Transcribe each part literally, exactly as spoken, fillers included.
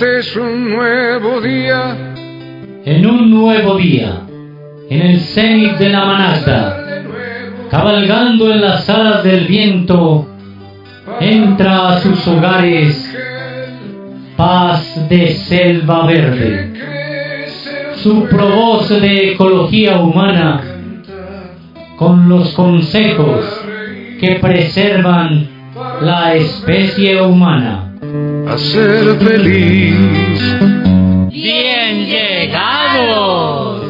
Este es un nuevo día. En un nuevo día, en el cenit de la Managda, cabalgando en las alas del viento, entra a sus hogares Paz de Selva Verde. Su provoz de ecología humana, con los consejos que preservan la especie humana. A ser feliz. ¡Bien llegados!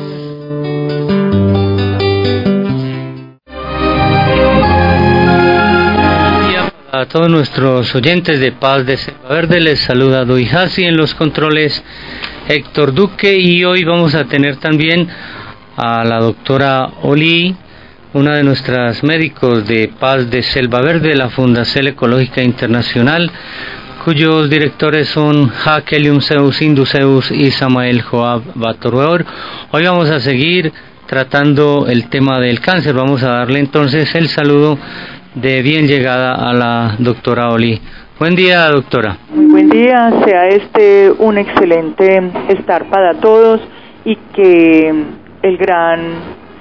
A todos nuestros oyentes de Paz de Selva Verde les saluda Dui Hassi, en los controles Héctor Duque, y hoy vamos a tener también a la doctora Oli, una de nuestras médicos de Paz de Selva Verde, de la Fundación Ecológica Internacional, cuyos directores son Jaque Eliumseus Induseus y Samael Joab Batorueur. Hoy vamos a seguir tratando el tema del cáncer. Vamos a darle entonces el saludo de bien llegada a la doctora Oli. Buen día, doctora. Muy buen día, sea este un excelente estar para todos y que el gran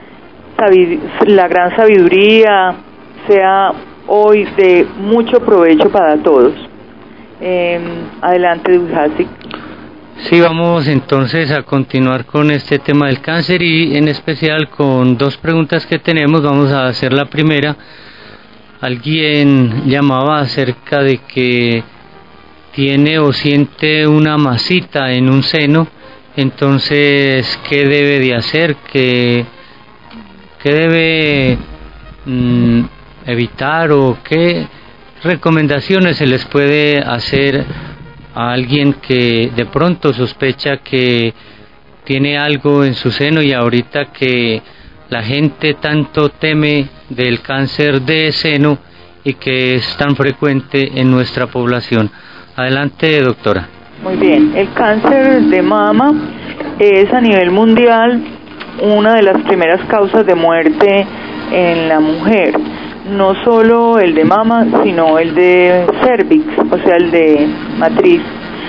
la gran sabiduría sea hoy de mucho provecho para todos. Eh, adelante, Dui Hassi. Sí, vamos entonces a continuar con este tema del cáncer y en especial con dos preguntas que tenemos. Vamos a hacer la primera. Alguien llamaba acerca de que tiene o siente una masita en un seno, entonces, ¿qué debe de hacer? ¿Qué, qué debe mm, evitar o qué recomendaciones se les puede hacer a alguien que de pronto sospecha que tiene algo en su seno y ahorita que la gente tanto teme del cáncer de seno y que es tan frecuente en nuestra población? Adelante, doctora. Muy bien, el cáncer de mama es a nivel mundial una de las primeras causas de muerte en la mujer. No solo el de mama, sino el de cervix, o sea, el de matriz.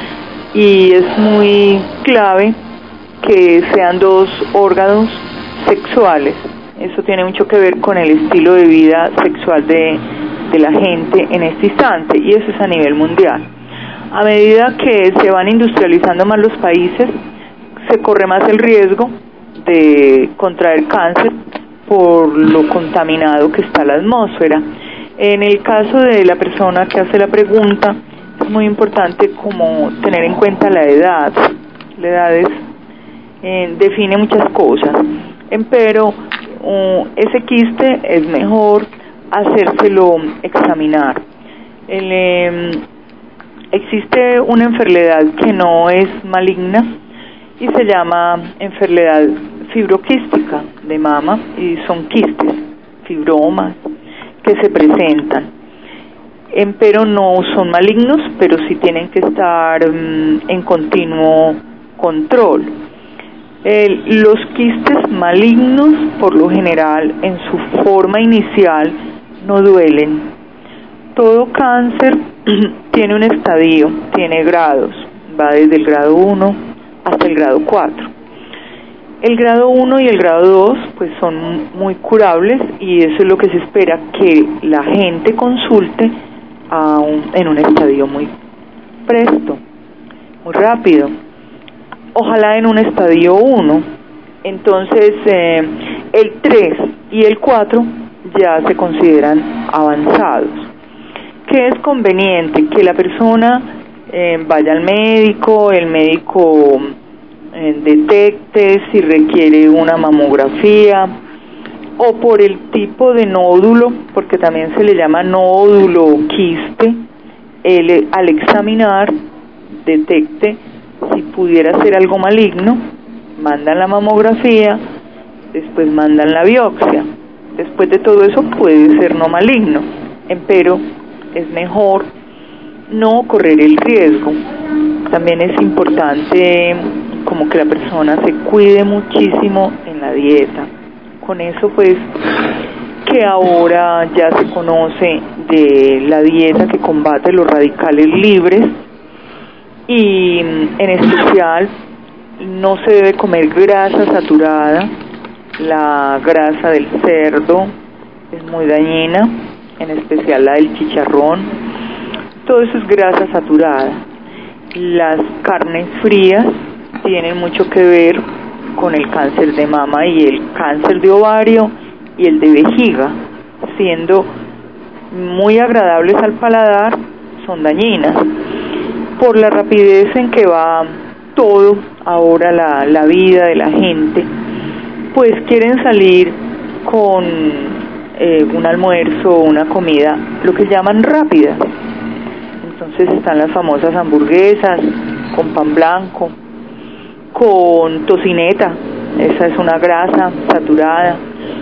Y es muy clave que sean dos órganos sexuales. Eso tiene mucho que ver con el estilo de vida sexual de, de la gente en este instante, y eso es a nivel mundial. A medida que se van industrializando más los países, se corre más el riesgo de contraer cáncer por lo contaminado que está la atmósfera. En el caso de la persona que hace la pregunta, es muy importante como tener en cuenta la edad. La edad es, eh, define muchas cosas. Pero uh, ese quiste es mejor hacérselo examinar. El, eh, existe una enfermedad que no es maligna y se llama enfermedad fibroquística de mama, y son quistes, fibromas que se presentan, eh, pero no son malignos, pero sí tienen que estar um, en continuo control. Eh, los quistes malignos, por lo general, en su forma inicial, no duelen. Todo cáncer tiene un estadio, tiene grados, va desde el grado uno hasta el grado cuatro. El grado uno y el grado dos pues son muy curables, y eso es lo que se espera, que la gente consulte a un, en un estadio muy presto, muy rápido. Ojalá en un estadio uno. Entonces eh, el tres y el cuatro ya se consideran avanzados. ¿Qué es conveniente? Que la persona eh, vaya al médico, el médico eh, detecte si requiere una mamografía, o por el tipo de nódulo, porque también se le llama nódulo o quiste, él, al examinar detecte si pudiera ser algo maligno, mandan la mamografía, después mandan la biopsia. Después de todo eso puede ser no maligno, pero es mejor no correr el riesgo. También es importante como que la persona se cuide muchísimo en la dieta. Con eso pues que ahora ya se conoce de la dieta que combate los radicales libres, y en especial no se debe comer grasa saturada. La grasa del cerdo es muy dañina, en especial la del chicharrón. Todo eso es grasa saturada. Las carnes frías tienen mucho que ver con el cáncer de mama y el cáncer de ovario y el de vejiga, siendo muy agradables al paladar, son dañinas. Por la rapidez en que va todo ahora la, la vida de la gente, pues quieren salir con eh, un almuerzo o una comida, lo que llaman rápida. Entonces están las famosas hamburguesas con pan blanco, con tocineta, esa es una grasa saturada,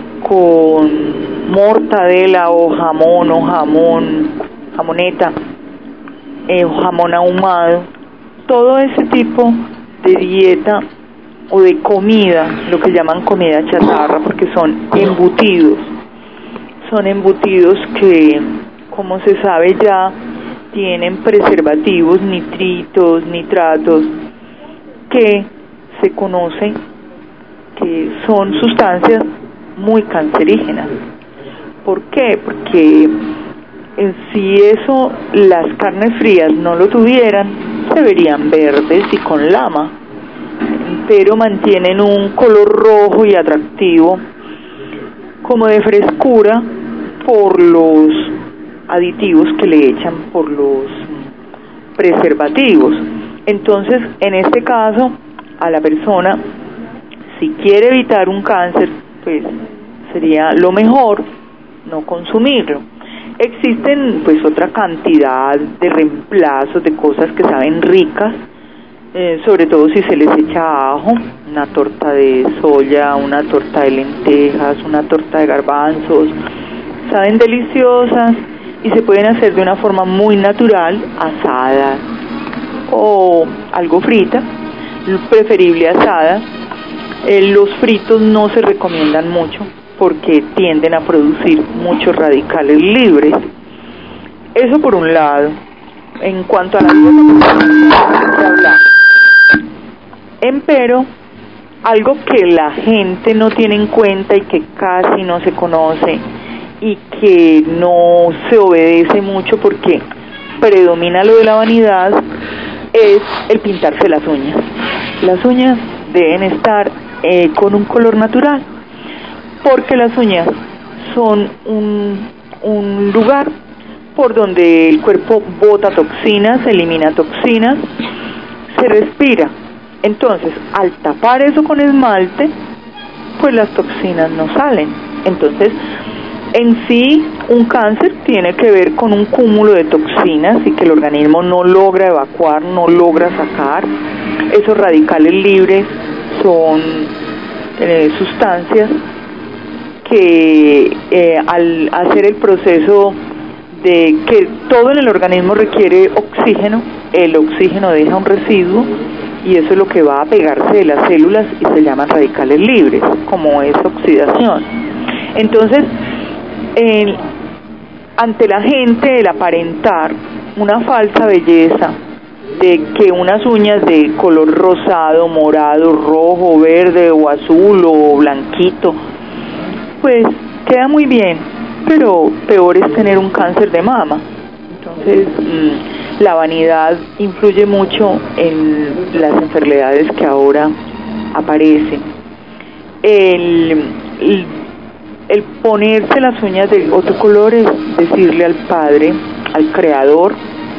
con mortadela o jamón o jamón, jamoneta, eh, o jamón ahumado. Todo ese tipo de dieta o de comida, lo que llaman comida chatarra, porque son embutidos, son embutidos que, como se sabe ya, tienen preservativos, nitritos, nitratos, que se conocen que son sustancias muy cancerígenas. ¿Por qué? Porque en si eso, las carnes frías no lo tuvieran, se verían verdes y con lama, pero mantienen un color rojo y atractivo, como de frescura, por los aditivos que le echan, por los preservativos. Entonces, en este caso, a la persona, si quiere evitar un cáncer, pues sería lo mejor no consumirlo. Existen pues otra cantidad de reemplazos de cosas que saben ricas, eh, sobre todo si se les echa ajo, una torta de soya, una torta de lentejas, una torta de garbanzos, saben deliciosas y se pueden hacer de una forma muy natural, asadas o algo frita, preferible asada. Eh, los fritos no se recomiendan mucho porque tienden a producir muchos radicales libres. Eso por un lado. En cuanto a la dieta, se habla. Empero, algo que la gente no tiene en cuenta y que casi no se conoce y que no se obedece mucho porque predomina lo de la vanidad, es el pintarse las uñas. Las uñas deben estar eh, con un color natural, porque las uñas son un, un lugar por donde el cuerpo bota toxinas, elimina toxinas, se respira. Entonces, al tapar eso con esmalte, pues las toxinas no salen. Entonces, en sí, un cáncer tiene que ver con un cúmulo de toxinas y que el organismo no logra evacuar, no logra sacar. Esos radicales libres son eh, sustancias que eh, al hacer el proceso de que todo en el organismo requiere oxígeno, el oxígeno deja un residuo y eso es lo que va a pegarse de las células y se llaman radicales libres, como es oxidación. Entonces, eh, ante la gente, el aparentar una falsa belleza de que unas uñas de color rosado, morado, rojo, verde o azul o blanquito, pues queda muy bien, pero peor es tener un cáncer de mama. Entonces, mmm, la vanidad influye mucho en las enfermedades que ahora aparecen. El, el, el ponerse las uñas de otro color es decirle al Padre, al Creador,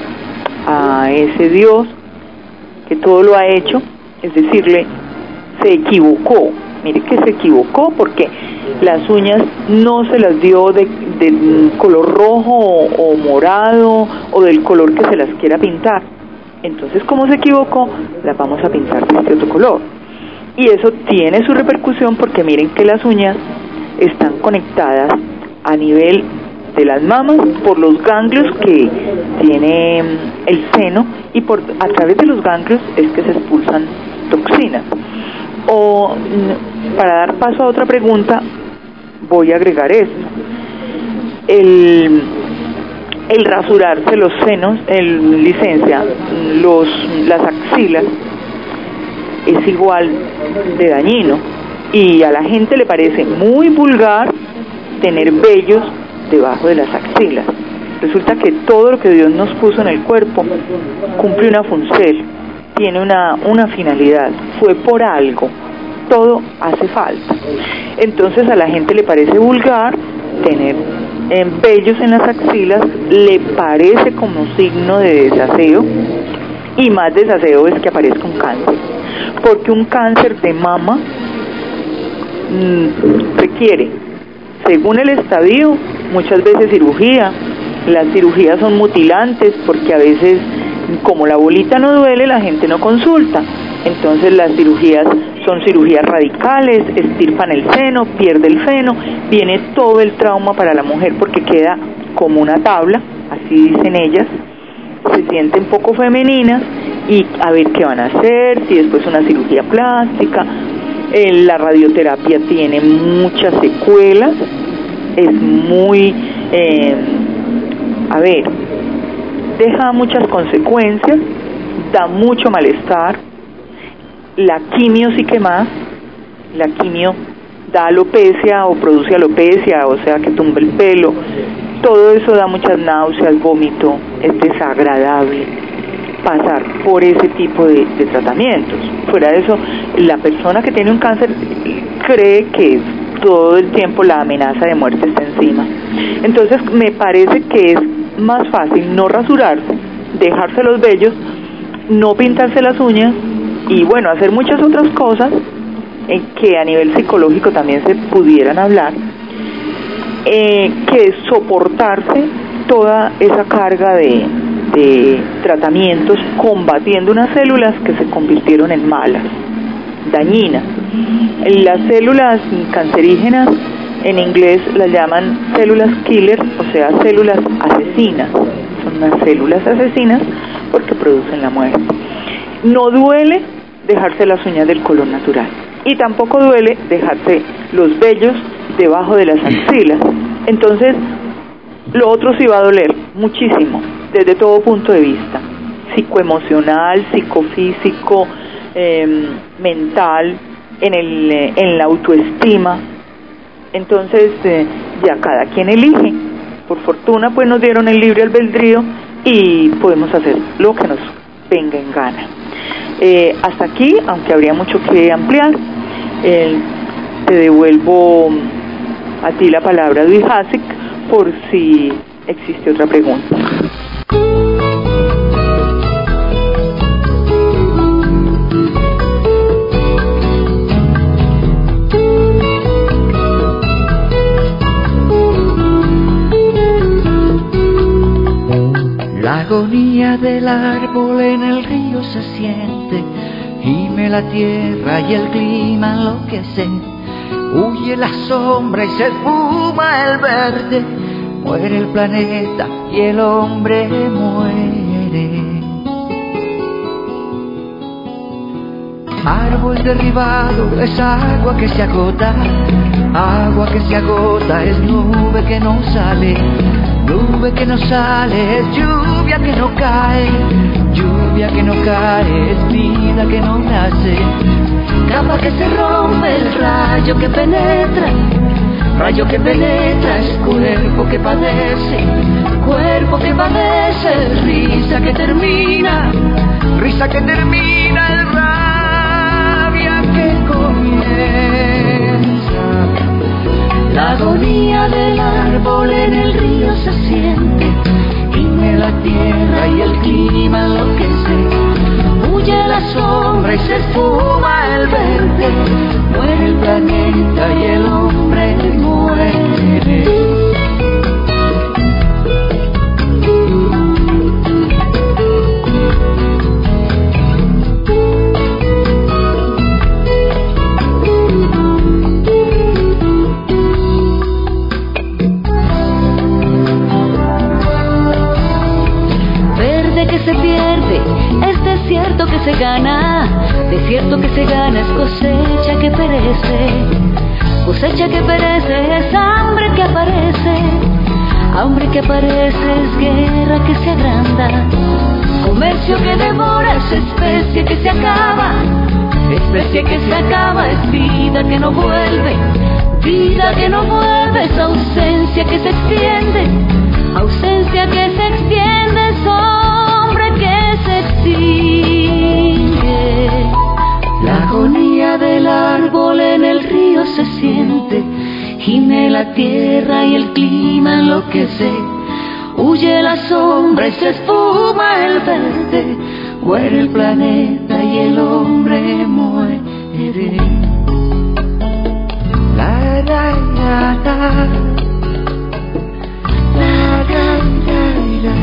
a ese Dios que todo lo ha hecho, es decirle, se equivocó. Mire que se equivocó porque las uñas no se las dio de, de color rojo o, o morado o del color que se las quiera pintar. Entonces, como se equivocó, las vamos a pintar de este otro color. Y eso tiene su repercusión porque miren que las uñas están conectadas a nivel de las mamas por los ganglios que tiene el seno y por a través de los ganglios es que se expulsan toxinas. O para dar paso a otra pregunta, voy a agregar esto. El, el rasurarse los senos, el licencia, los, las axilas, es igual de dañino, y a la gente le parece muy vulgar tener vellos debajo de las axilas. Resulta que todo lo que Dios nos puso en el cuerpo cumple una función, tiene una, una finalidad, fue por algo, todo hace falta. Entonces a la gente le parece vulgar tener eh, vellos en las axilas, le parece como signo de desaseo, y más desaseo es que aparezca un cáncer, porque un cáncer de mama mmm, requiere, según el estadio, muchas veces cirugía. Las cirugías son mutilantes porque a veces, como la bolita no duele, la gente no consulta. Entonces las cirugías son cirugías radicales, estirpan el seno, pierde el seno, viene todo el trauma para la mujer porque queda como una tabla, así dicen ellas, se sienten poco femeninas y a ver qué van a hacer, si después una cirugía plástica. Eh, la radioterapia tiene muchas secuelas, es muy... Eh, a ver, deja muchas consecuencias, da mucho malestar, la quimio sí que más, la quimio da alopecia o produce alopecia, o sea que tumba el pelo, todo eso da muchas náuseas, vómito, es desagradable pasar por ese tipo de, de tratamientos. Fuera de eso, la persona que tiene un cáncer cree que todo el tiempo la amenaza de muerte está encima. Entonces me parece que es más fácil no rasurarse, dejarse los vellos, no pintarse las uñas y bueno, hacer muchas otras cosas en que a nivel psicológico también se pudieran hablar, eh, que soportarse toda esa carga de, de tratamientos combatiendo unas células que se convirtieron en malas, dañinas. Las células cancerígenas en inglés las llaman células killer, o sea, células asesinas. Son unas células asesinas porque producen la muerte. No duele dejarse las uñas del color natural y tampoco duele dejarse los vellos debajo de las axilas. Entonces, lo otro sí va a doler muchísimo desde todo punto de vista, psicoemocional, psicofísico, eh, mental, en el eh, en la autoestima. Entonces eh, ya cada quien elige. Por fortuna pues nos dieron el libre albedrío y podemos hacer lo que nos venga en gana. Eh, hasta aquí, aunque habría mucho que ampliar, eh, te devuelvo a ti la palabra, Luis Hasek, por si existe otra pregunta. La agonía del árbol en el río se siente, gime la tierra y el clima enloquece. Huye la sombra y se esfuma el verde, muere el planeta y el hombre muere. Árbol derribado es agua que se agota, agua que se agota es nube que no sale, nube que no sale es lluvia que no cae, lluvia que no cae es vida que no nace. Capa que se rompe, el rayo que penetra, rayo que penetra es cuerpo que padece, cuerpo que padece, risa que termina, risa que termina, el rabia que comienza. La agonía del árbol en el río se siente, gime la tierra y el clima enloquece. Huye la sombra y se esfuma el verde, muere el planeta y el hombre muere. Se pierde, es desierto que se gana, desierto que se gana es cosecha que perece, cosecha que perece es hambre que aparece, Hambre que aparece es guerra que se agranda, comercio que devora es especie que se acaba, especie que se acaba es vida que no vuelve, vida que no vuelve es ausencia que se extiende, ausencia que se extiende es hombre que se extingue. La agonía del árbol en el río se siente, gime la tierra y el clima enloquece, huye la sombra y se esfuma el verde, muere el planeta y el hombre muere. La, la, la, la. La, la, la,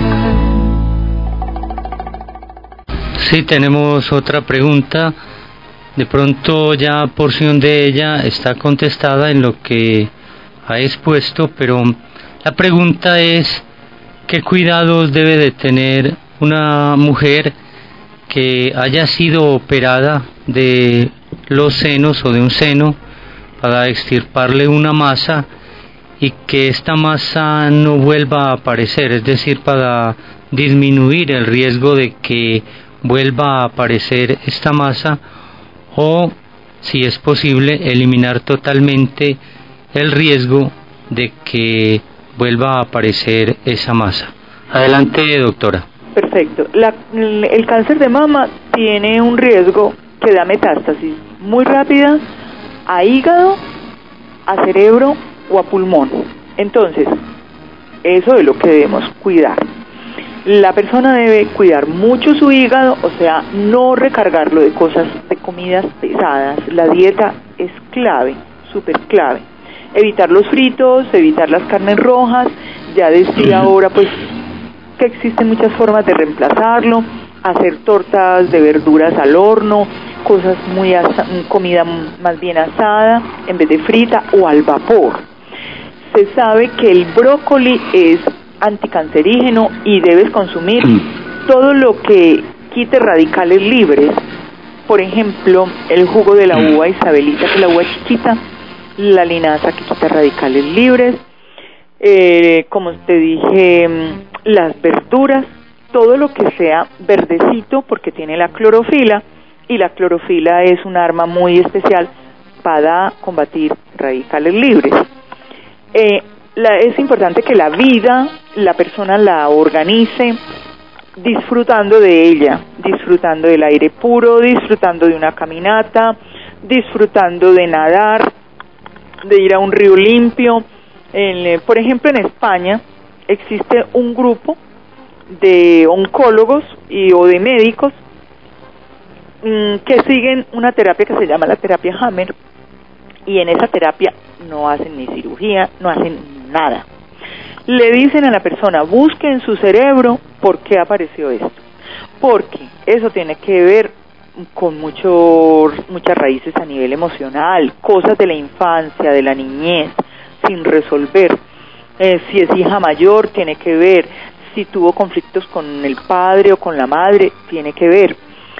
la. Sí, tenemos otra pregunta. De pronto ya porción de ella está contestada en lo que ha expuesto, pero la pregunta es: ¿qué cuidados debe de tener una mujer que haya sido operada de los senos o de un seno para extirparle una masa y que esta masa no vuelva a aparecer? Es decir, para disminuir el riesgo de que vuelva a aparecer esta masa, o, si es posible, eliminar totalmente el riesgo de que vuelva a aparecer esa masa. Adelante, doctora. Perfecto. La, el cáncer de mama tiene un riesgo que da metástasis muy rápida a hígado, a cerebro o a pulmón. Entonces, eso es lo que debemos cuidar. La persona debe cuidar mucho su hígado, o sea, no recargarlo de cosas, de comidas pesadas. La dieta es clave, súper clave. Evitar los fritos, evitar las carnes rojas. Ya decía ahora, pues, que existen muchas formas de reemplazarlo. Hacer tortas de verduras al horno, cosas muy asa, comida más bien asada en vez de frita o al vapor. Se sabe que el brócoli es anticancerígeno y debes consumir todo lo que quite radicales libres. Por ejemplo, el jugo de la uva Isabelita, que es la uva chiquita, la linaza que quita radicales libres, eh, como te dije, las verduras, todo lo que sea verdecito, porque tiene la clorofila, y la clorofila es un arma muy especial para combatir radicales libres. Eh, La, es importante que la vida, la persona la organice disfrutando de ella, disfrutando del aire puro, disfrutando de una caminata, disfrutando de nadar, de ir a un río limpio. En, por ejemplo, en España existe un grupo de oncólogos y o de médicos mmm, que siguen una terapia que se llama la terapia Hammer, y en esa terapia no hacen ni cirugía, no hacen nada. Le dicen a la persona, busque en su cerebro por qué apareció esto, porque eso tiene que ver con mucho, muchas raíces a nivel emocional, cosas de la infancia, de la niñez, sin resolver. Eh, si es hija mayor, tiene que ver. Si tuvo conflictos con el padre o con la madre, tiene que ver.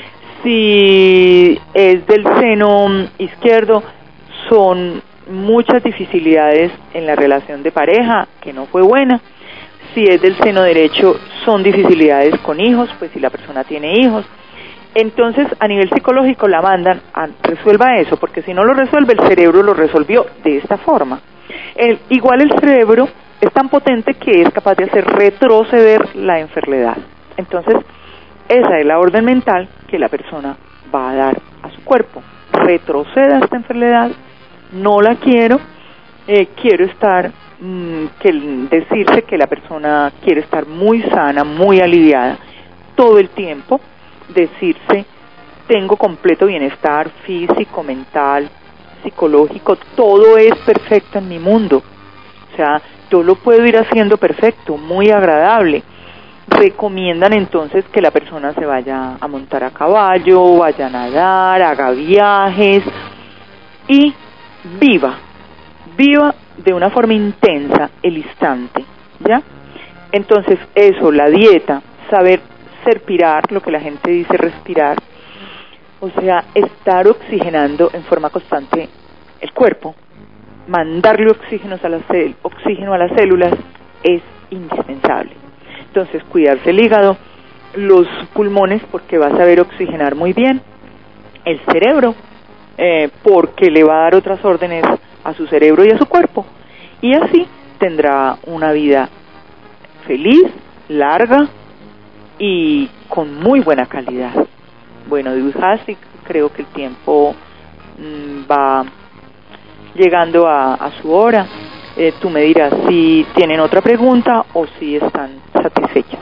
Si es del seno izquierdo, son muchas dificultades en la relación de pareja, que no fue buena. Si es del seno derecho, son dificultades con hijos, pues si la persona tiene hijos. Entonces, a nivel psicológico la mandan a resuelva eso, porque si no lo resuelve, el cerebro lo resolvió de esta forma. El, igual el cerebro es tan potente que es capaz de hacer retroceder la enfermedad. Entonces, esa es la orden mental que la persona va a dar a su cuerpo. Retroceda esta enfermedad, no la quiero, eh, quiero estar, mmm, que decirse que la persona quiere estar muy sana, muy aliviada, todo el tiempo, decirse, tengo completo bienestar físico, mental, psicológico, todo es perfecto en mi mundo, o sea, yo lo puedo ir haciendo perfecto, muy agradable. Recomiendan entonces que la persona se vaya a montar a caballo, vaya a nadar, haga viajes y viva, viva de una forma intensa el instante, ¿ya? Entonces eso, la dieta, saber respirar, lo que la gente dice respirar, o sea, estar oxigenando en forma constante el cuerpo, mandarle oxígeno a las, oxígeno a las células es indispensable. Entonces, cuidarse el hígado, los pulmones, porque va a saber oxigenar muy bien, el cerebro, eh, porque le va a dar otras órdenes a su cerebro y a su cuerpo, y así tendrá una vida feliz, larga y con muy buena calidad. Bueno, Dujasi, creo que el tiempo mmm, va llegando a, a su hora. Eh, tú me dirás si tienen otra pregunta o si están satisfechas.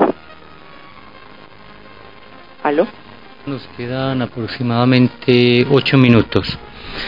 ¿Aló? Nos quedan aproximadamente ocho minutos.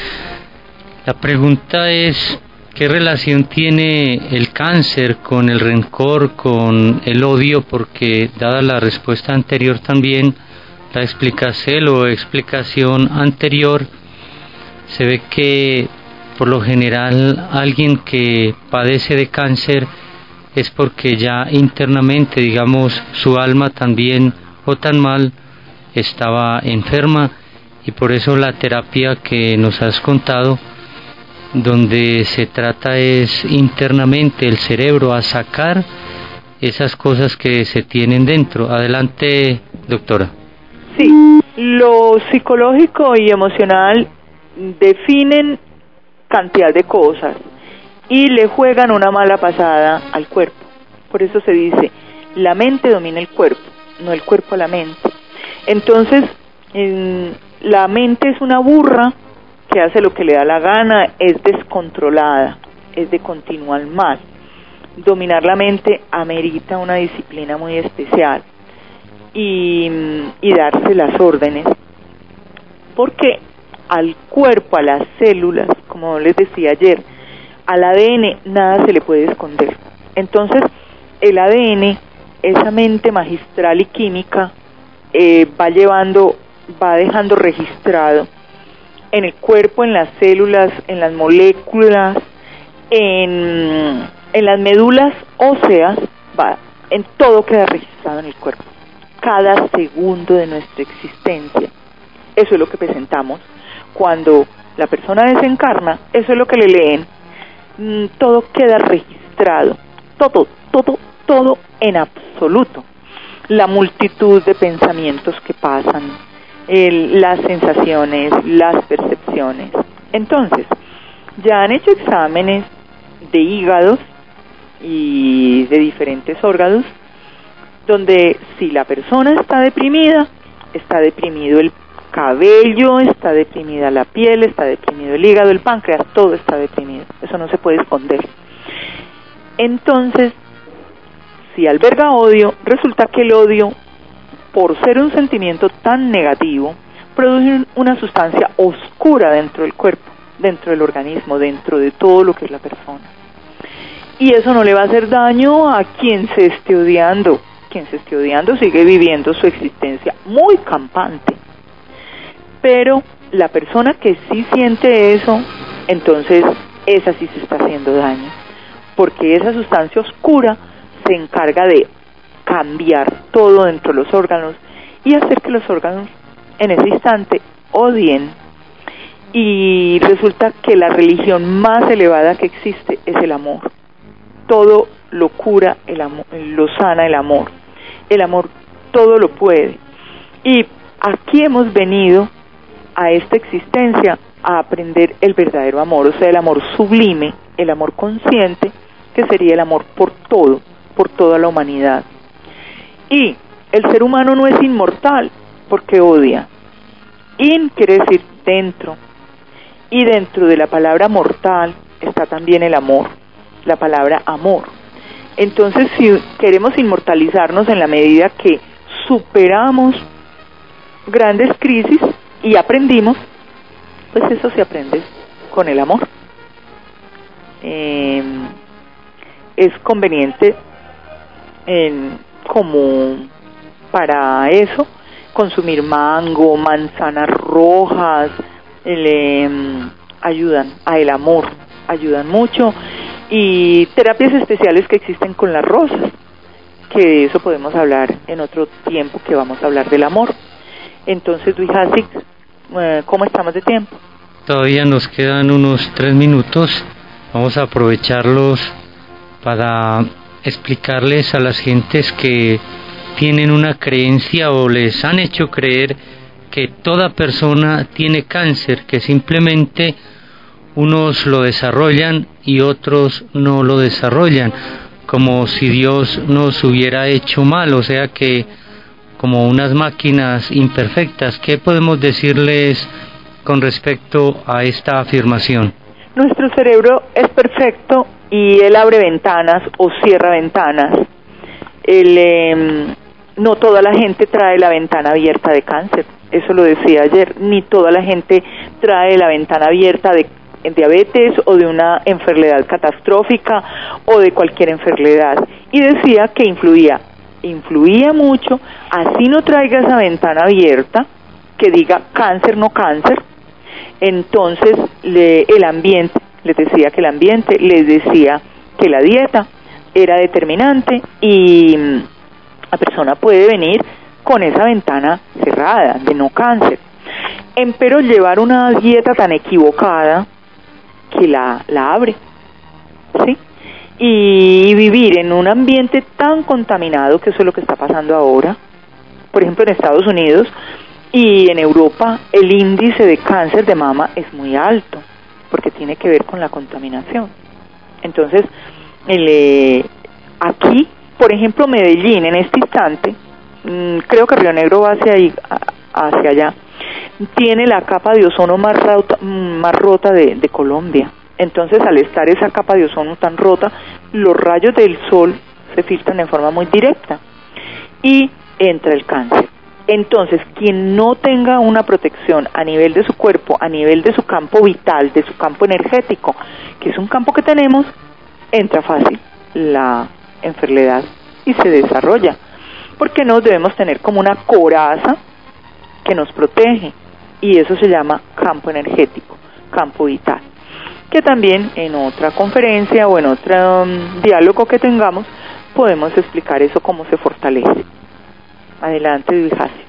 La pregunta es, ¿qué relación tiene el cáncer con el rencor, con el odio? Porque dada la respuesta anterior también, la explicación o explicación anterior, se ve que por lo general alguien que padece de cáncer es porque ya internamente, digamos, su alma también o tan mal estaba enferma, y por eso la terapia que nos has contado, donde se trata es internamente el cerebro a sacar esas cosas que se tienen dentro. Adelante, doctora. Sí, lo psicológico y emocional definen cantidad de cosas y le juegan una mala pasada al cuerpo. Por eso se dice, la mente domina el cuerpo, no el cuerpo a la mente. Entonces, en, la mente es una burra que hace lo que le da la gana, es descontrolada, es de continuo al mal. Dominar la mente amerita una disciplina muy especial y, y darse las órdenes, porque al cuerpo, a las células, como les decía ayer, al A D N nada se le puede esconder. Entonces, el A D N, esa mente magistral y química, eh, va llevando, va dejando registrado en el cuerpo, en las células, en las moléculas, en, en las médulas óseas, va, en todo queda registrado en el cuerpo. Cada segundo de nuestra existencia, eso es lo que presentamos. Cuando la persona desencarna, eso es lo que le leen, todo queda registrado, todo, todo, todo en absoluto. La multitud de pensamientos que pasan, el, las sensaciones, las percepciones. Entonces, ya han hecho exámenes de hígados y de diferentes órganos, donde si la persona está deprimida, está deprimido el cabello, está deprimida la piel, está deprimido el hígado, el páncreas, todo está deprimido. Eso no se puede esconder. Entonces, si alberga odio, resulta que el odio, por ser un sentimiento tan negativo, produce una sustancia oscura dentro del cuerpo, dentro del organismo, dentro de todo lo que es la persona. Y eso no le va a hacer daño a quien se esté odiando. Quien se esté odiando sigue viviendo su existencia muy campante. Pero la persona que sí siente eso, entonces esa sí se está haciendo daño, porque esa sustancia oscura se encarga de cambiar todo dentro de los órganos y hacer que los órganos en ese instante odien. Y resulta que la religión más elevada que existe es el amor. Todo lo cura, el amor, lo sana el amor. El amor todo lo puede. Y aquí hemos venido a esta existencia a aprender el verdadero amor, o sea, el amor sublime, el amor consciente, que sería el amor por todo, por toda la humanidad. Y el ser humano no es inmortal porque odia. In quiere decir dentro, y dentro de la palabra mortal está también el amor, la palabra amor. Entonces, si queremos inmortalizarnos en la medida que superamos grandes crisis y aprendimos, pues eso se aprende con el amor. Eh, es conveniente en, como para eso consumir mango, manzanas rojas, le ayudan a el amor, ayudan mucho, y terapias especiales que existen con las rosas, que de eso podemos hablar en otro tiempo, que vamos a hablar del amor. Entonces, Dujasi, ¿cómo estamos de tiempo? Todavía nos quedan unos tres minutos. Vamos a aprovecharlos para explicarles a las gentes que tienen una creencia o les han hecho creer que toda persona tiene cáncer, que simplemente unos lo desarrollan y otros no lo desarrollan, como si Dios nos hubiera hecho mal, o sea que como unas máquinas imperfectas. ¿Qué podemos decirles con respecto a esta afirmación? Nuestro cerebro es perfecto y él abre ventanas o cierra ventanas. El, eh, no toda la gente trae la ventana abierta de cáncer, eso lo decía ayer, ni toda la gente trae la ventana abierta de diabetes o de una enfermedad catastrófica o de cualquier enfermedad. Y decía que influía, influía mucho, así no traiga esa ventana abierta, que diga cáncer, no cáncer. Entonces le, el ambiente, les decía que el ambiente, les decía que la dieta era determinante y la persona puede venir con esa ventana cerrada de no cáncer. Empero llevar una dieta tan equivocada que la, la abre, ¿sí? Y vivir en un ambiente tan contaminado, que eso es lo que está pasando ahora, por ejemplo en Estados Unidos y en Europa, el índice de cáncer de mama es muy alto, porque tiene que ver con la contaminación. Entonces, el, eh, aquí, por ejemplo, Medellín, en este instante, mmm, creo que Río Negro va hacia, ahí, hacia allá, tiene la capa de ozono más rota, más rota de, de Colombia. Entonces, al estar esa capa de ozono tan rota, los rayos del sol se filtran en forma muy directa y entra el cáncer. Entonces, quien no tenga una protección a nivel de su cuerpo, a nivel de su campo vital, de su campo energético, que es un campo que tenemos, entra fácil la enfermedad y se desarrolla. Porque no debemos tener como una coraza que nos protege, y eso se llama campo energético, campo vital, que también en otra conferencia o en otro um, diálogo que tengamos podemos explicar eso, cómo se fortalece. Adelante, Vilhasi.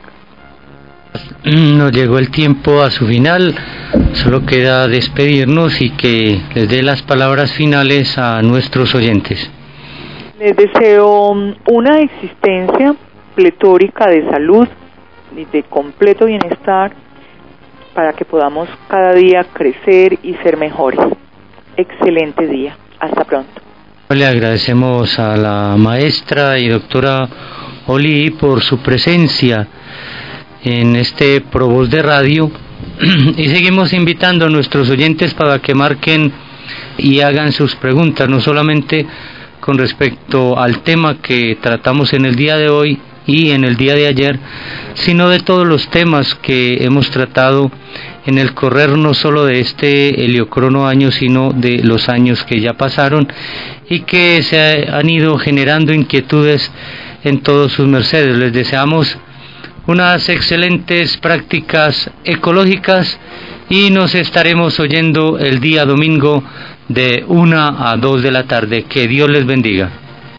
Nos llegó el tiempo a su final, solo queda despedirnos y que les dé las palabras finales a nuestros oyentes. Les deseo una existencia pletórica de salud y de completo bienestar para que podamos cada día crecer y ser mejores. Excelente día. Hasta pronto. Le agradecemos a la maestra y doctora Oli por su presencia en este Provoz de Radio y seguimos invitando a nuestros oyentes para que marquen y hagan sus preguntas, no solamente con respecto al tema que tratamos en el día de hoy y en el día de ayer, sino de todos los temas que hemos tratado en el correr no solo de este heliocrono año, sino de los años que ya pasaron y que se han ido generando inquietudes en todos sus mercedes. Les deseamos unas excelentes prácticas ecológicas y nos estaremos oyendo el día domingo de una a dos de la tarde. Que Dios les bendiga.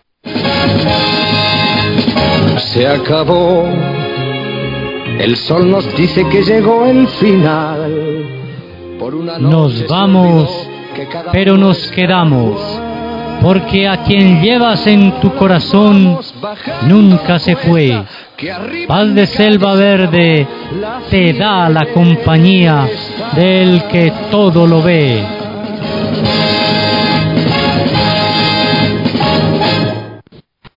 Se acabó, el sol nos dice que llegó el final. Por una Nos vamos, pero nos quedamos, porque a quien llevas en tu corazón nunca se fue. Paz de selva verde te da la compañía del que todo lo ve.